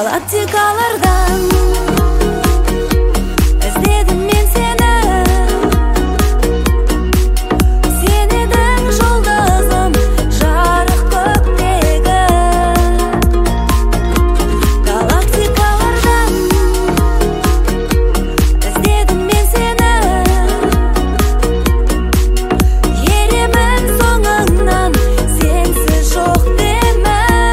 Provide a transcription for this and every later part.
галактикалардан іздедім мен сені, сен едің жұлдызым жарық көктегі. Галактикалардан іздедім мен сені, еремін соңыңнан сенсіз жоқ демін.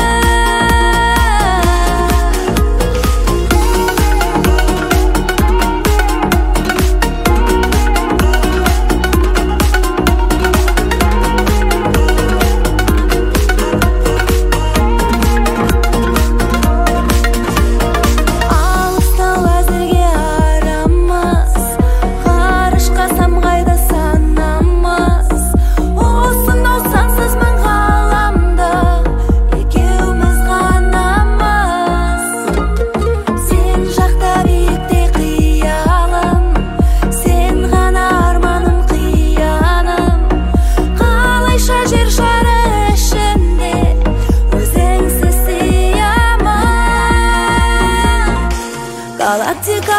Алыстау әзірге арамыз, ғарышқа самғайды санамыз. Осынау сансыз мың ғаламда екеуміз ғанамыз. Сен жақта биікте қиялым, сен ғана арманым қияным. Қалайша жер шары ішінде өзіңсіз сиямын. Галактика